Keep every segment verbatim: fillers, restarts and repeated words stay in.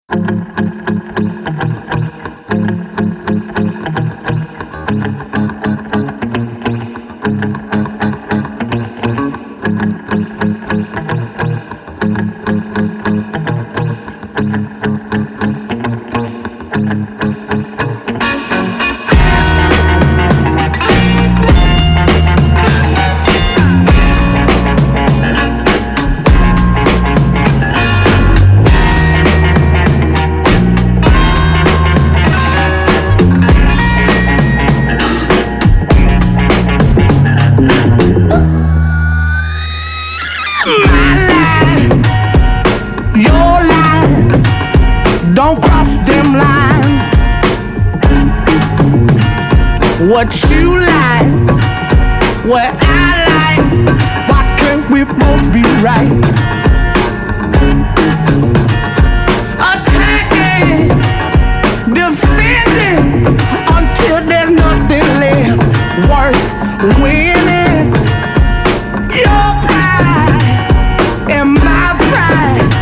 Don't cross them lines. What you like, what I like, why can't we both be right? Attacking, defending, until there's nothing left worth winning. Your pride and my pride,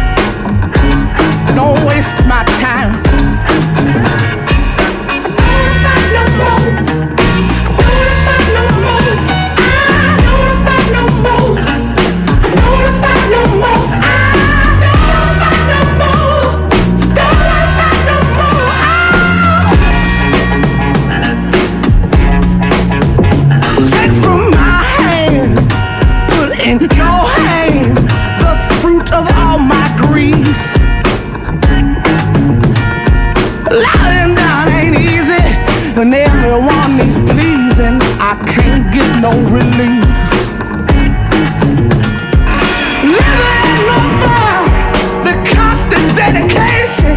don't waste my time. In your hands, the fruit of all my grief. Lying down ain't easy, and everyone needs pleasing. I can't get no relief. Living no fun, the constant dedication